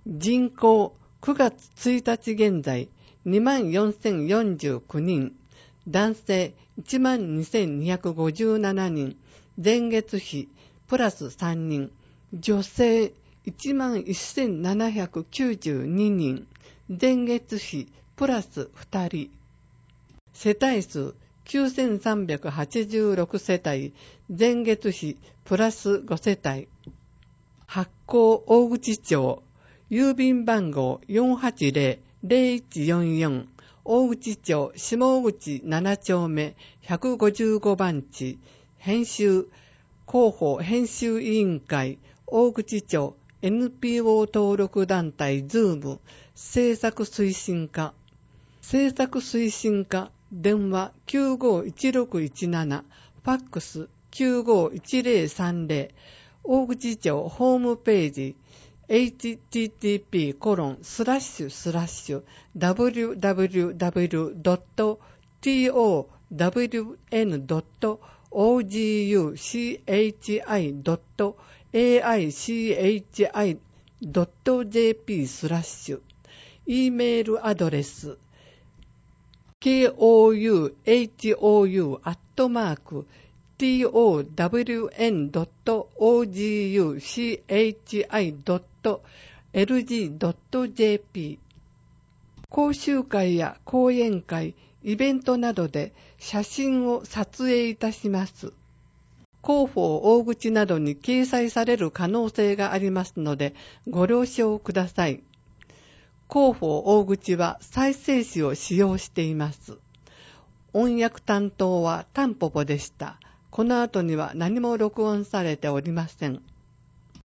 人口9月1日現在 24,049 人、男性 12,257 人、前月比プラス3人、女性 11,792 人、前月比プラス2人、世帯数 9,386 世帯、前月比プラス5世帯、発行大口町、郵便番号 480-0144、大口町下口7丁目155番地、編集広報編集委員会、大口町 NPO 登録団体ズーム、政策推進課、電話 951617、ファックス 951030、大口町ホームページwww.town.chichi.jp/E メールアドレス koutou@town.oguchi.lg.jp 講習会や講演会、イベントなどで写真を撮影いたします。広報大口などに掲載される可能性がありますのでご了承ください。広報大口は再生紙を使用しています。音訳担当はタンポポでした。この後には何も録音されておりません。